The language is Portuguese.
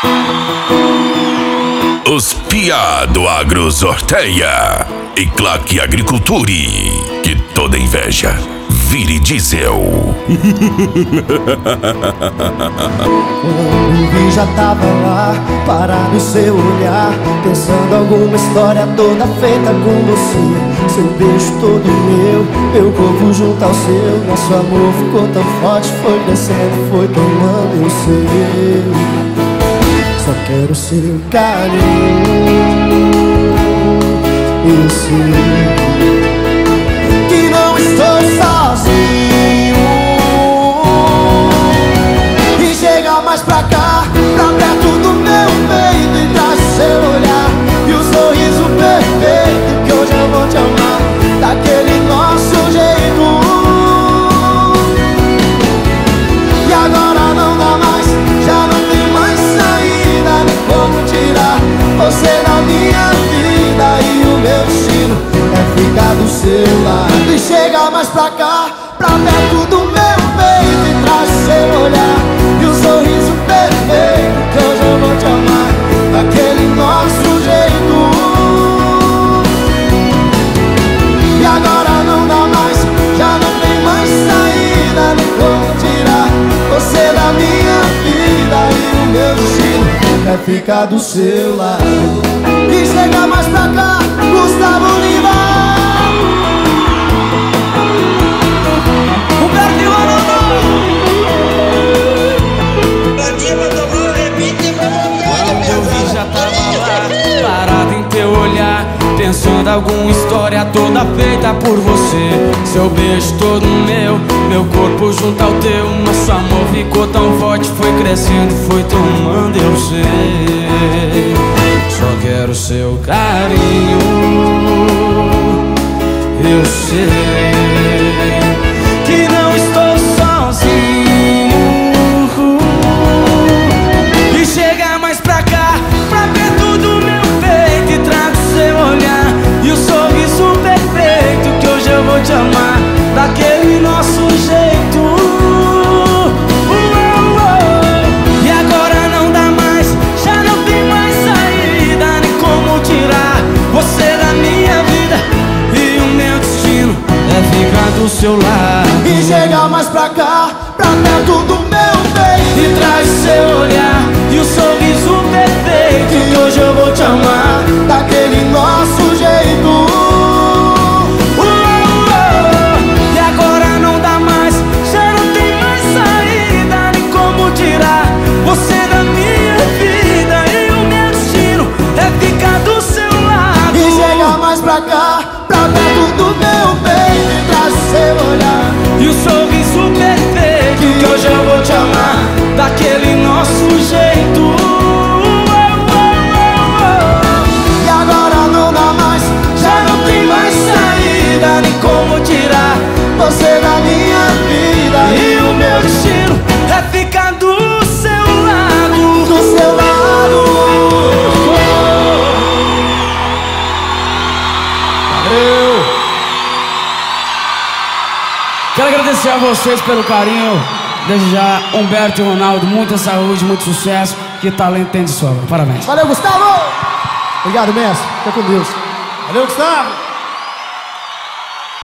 Os piá do agro sorteia e claque agriculture, que toda inveja vire diesel. Quando vi já tava lá, parado em seu olhar, pensando alguma história toda feita com você. Seu beijo todo meu corpo junto ao seu. Nosso amor ficou tão forte, foi crescendo, foi tomando eu sei. Só quero seu carinho, eu sei que não estou sozinho. E chega mais pra cá, pra perto do meu peito, e traz seu olhar e o sorriso perfeito, que hoje eu vou te amar daquele nosso jeito. E agora não dá mais, já não tem mais saída, nem como tirar você da minha vida. E o meu destino é ficar do seu lado. E chega mais pra cá, pra perto do meu peito, e traz seu olhar e o sorriso perfeito, que hoje eu vou te amar daquele nosso jeito. E agora não dá mais, já não tem mais saída, nem como tirar você da minha vida. E o meu destino é ficar do seu lado. E chega mais pra cá, Gustavo Lima. Quando eu vi já tava lá, parado em teu olhar, pensando alguma história toda feita por você. Seu beijo todo meu corpo junto ao teu. Nosso amor ficou tão forte, foi crescendo, foi tomando eu sei. Só quero seu carinho, eu sei que não estou sozinho. E chega mais pra cá, pra perto do meu peito, e traga o seu olhar e o sorriso perfeito, que hoje eu vou te amar daquele nosso jeito. E agora não dá mais, já não tem mais saída, nem como tirar você da minha vida. E o meu destino é ficar do seu lado. E chega mais pra cá, pra perto do meu peito, E traz seu olhar e o sorriso perfeito, que hoje eu vou te amar daquele nosso jeito. E agora não dá mais, já não tem mais saída, nem como tirar você da minha vida. E o meu destino é ficar do seu lado. E chega mais pra cá, pra perto do meu peito, e traz seu olhar E o sorriso perfeito, que hoje eu vou te amar daquele nosso jeito. E agora não dá mais, já não tem mais saída, nem como tirar você da minha vida. E o meu destino é ficar do seu lado. Do seu lado. Valeu! Quero agradecer a vocês pelo carinho. Desejar Humberto e Ronaldo muita saúde, muito sucesso. Que talento tem de sobra. Parabéns. Valeu, Gustavo! Obrigado, mestre. Fica com Deus. Valeu, Gustavo!